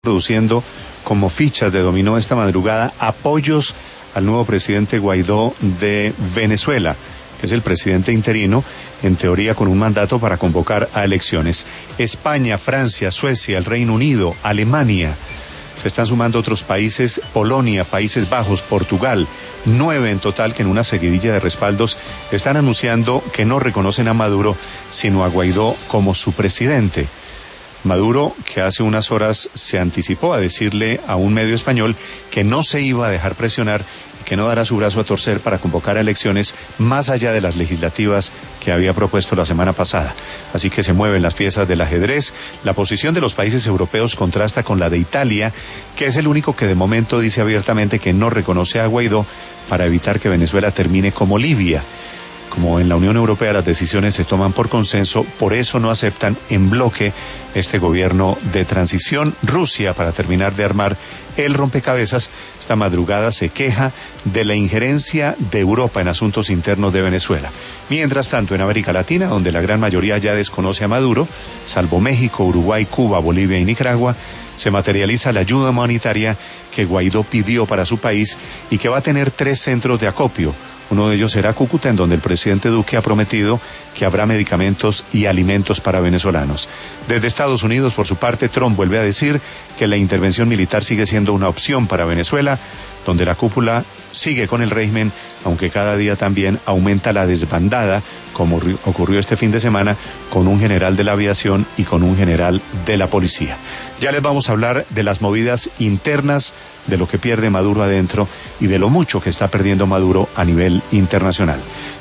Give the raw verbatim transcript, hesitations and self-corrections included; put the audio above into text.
produciendo como fichas de dominó esta madrugada apoyos al nuevo presidente Guaidó de Venezuela, que es el presidente interino, en teoría con un mandato para convocar a elecciones. España, Francia, Suecia, el Reino Unido, Alemania. Se están sumando otros países, Polonia, Países Bajos, Portugal, nueve en total que en una seguidilla de respaldos están anunciando que no reconocen a Maduro, sino a Guaidó como su presidente. Maduro, que hace unas horas se anticipó a decirle a un medio español que no se iba a dejar presionar y que no dará su brazo a torcer para convocar a elecciones más allá de las legislativas que había propuesto la semana pasada. Así que se mueven las piezas del ajedrez. La posición de los países europeos contrasta con la de Italia, que es el único que de momento dice abiertamente que no reconoce a Guaidó para evitar que Venezuela termine como Libia. Como en la Unión Europea las decisiones se toman por consenso, por eso no aceptan en bloque este gobierno de transición. Rusia, para terminar de armar el rompecabezas, esta madrugada se queja de la injerencia de Europa en asuntos internos de Venezuela. Mientras tanto, en América Latina, donde la gran mayoría ya desconoce a Maduro, salvo México, Uruguay, Cuba, Bolivia y Nicaragua, se materializa la ayuda humanitaria que Guaidó pidió para su país y que va a tener tres centros de acopio. Uno de ellos será Cúcuta, en donde el presidente Duque ha prometido que habrá medicamentos y alimentos para venezolanos. Desde Estados Unidos, por su parte, Trump vuelve a decir que la intervención militar sigue siendo una opción para Venezuela, donde la cúpula sigue con el régimen, aunque cada día también aumenta la desbandada, como ocurrió este fin de semana, con un general de la aviación y con un general de la policía. Ya les vamos a hablar de las movidas internas, de lo que pierde Maduro adentro y de lo mucho que está perdiendo Maduro a nivel internacional.